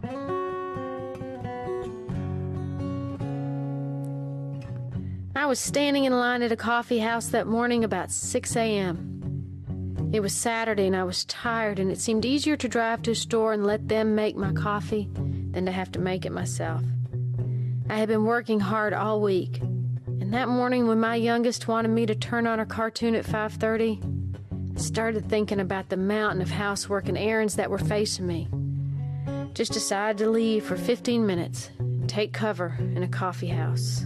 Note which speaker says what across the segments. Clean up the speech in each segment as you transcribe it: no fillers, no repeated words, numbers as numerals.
Speaker 1: I was standing in line at a coffee house that morning about 6 a.m. It was Saturday and I was tired, and it seemed easier to drive to a store and let them make my coffee than to have to make it myself. I had been working hard all week, and that morning when my youngest wanted me to turn on a cartoon at 5:30, I started thinking about the mountain of housework and errands that were facing me. Just decided to leave for 15 minutes and take cover in a coffee house.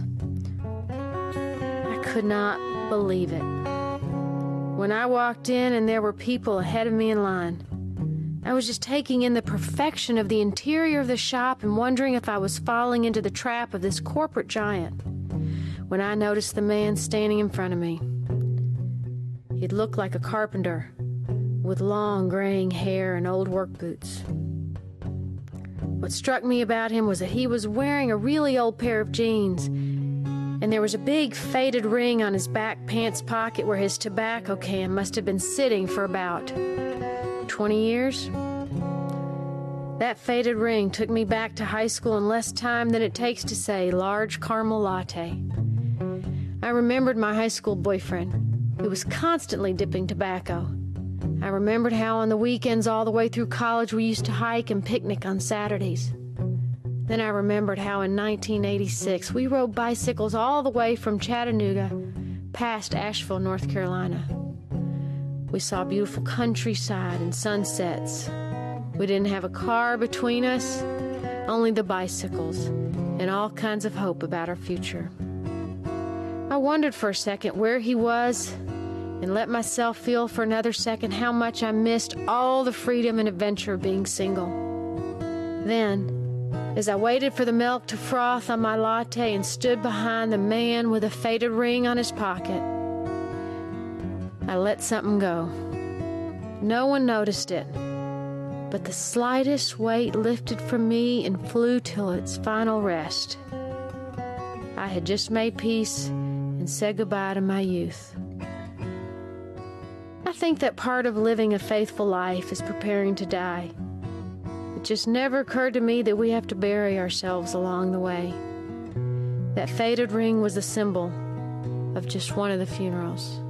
Speaker 1: I could not believe it. When I walked in and there were people ahead of me in line, I was just taking in the perfection of the interior of the shop and wondering if I was falling into the trap of this corporate giant when I noticed the man standing in front of me. He looked like a carpenter with long graying hair and old work boots. What struck me about him was that he was wearing a really old pair of jeans, and there was a big faded ring on his back pants pocket where his tobacco can must have been sitting for about 20 years. That faded ring took me back to high school in less time than it takes to say large caramel latte. I remembered my high school boyfriend, who was constantly dipping tobacco. I remembered how on the weekends all the way through college we used to hike and picnic on Saturdays. Then I remembered how in 1986 we rode bicycles all the way from Chattanooga past Asheville, North Carolina. We saw beautiful countryside and sunsets. We didn't have a car between us, only the bicycles, and all kinds of hope about our future. I wondered for a second where he was and let myself feel for another second how much I missed all the freedom and adventure of being single. Then, as I waited for the milk to froth on my latte and stood behind the man with a faded ring on his pocket, I let something go. No one noticed it, but the slightest weight lifted from me and flew till its final rest. I had just made peace and said goodbye to my youth. I think that part of living a faithful life is preparing to die. It just never occurred to me that we have to bury ourselves along the way. That faded ring was a symbol of just one of the funerals.